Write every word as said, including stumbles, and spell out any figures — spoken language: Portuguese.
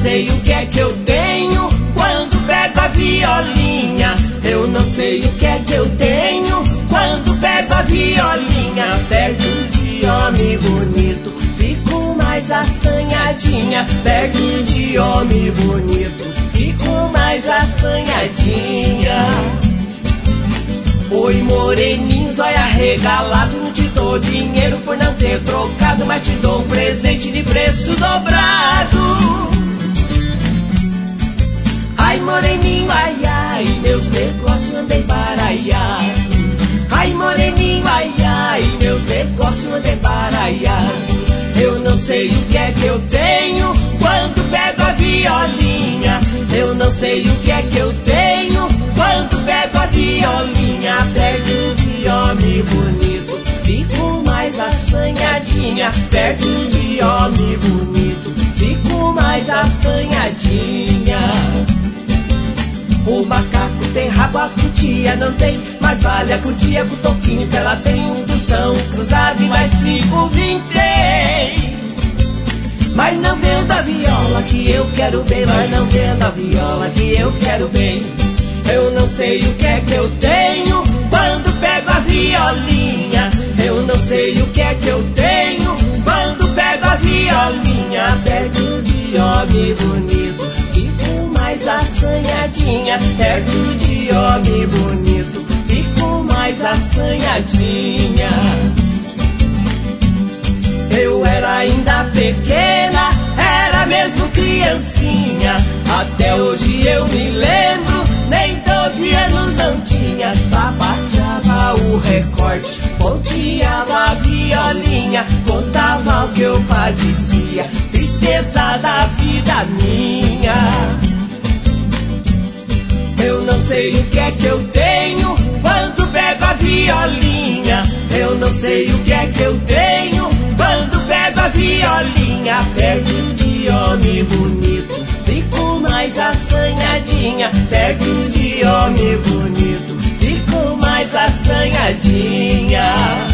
sei o que é que eu tenho quando pego a violinha. Eu não sei o que é que eu tenho quando pego a violinha. Perto de homem bonito, fico mais assanhadinha. Perto de homem bonito, fico mais assanhadinha. Oi, moreninho, zóia regalado, não te dou dinheiro por não ter trocado, mas te dou um presente de preço dobrado. Ai, moreninho, ai, ai, meus negócios andei baraiar. Ai, moreninho, ai, ai, meus negócios andei baraiar. Eu não sei o que é que eu tenho quando pego a violinha. Eu não sei o que é que eu tenho quando pego a violinha. Perto de homem bonito, fico mais assanhadinha. Perto de homem bonito, fico mais assanhadinha. O macaco tem rabo, a cutia não tem, mas vale a cutia com o toquinho que ela tem. Um tostão cruzado e mais cinco vintém. Mas não vendo a viola que eu quero bem, mas não vendo a viola que eu quero bem. Eu não sei o que é que eu tenho quando pego a violinha. Eu não sei o que é que eu tenho quando pego a violinha. Perto de homem bonito, fico mais assanhadinha. Perto de homem bonito, fico mais assanhadinha. Eu era ainda pequena, era mesmo criancinha. Até hoje eu me lembro, nem doze anos não tinha. Sapateava o recorte, ponteava a violinha, contava o que eu padecia, tristeza da vida minha. Eu não sei o que é que eu tenho quando pego a violinha. Eu não sei o que é que eu tenho quando pego a violinha. Perto de homem bonito, fico mais assanhadinha. Perto de homem bonito, fico mais assanhadinha.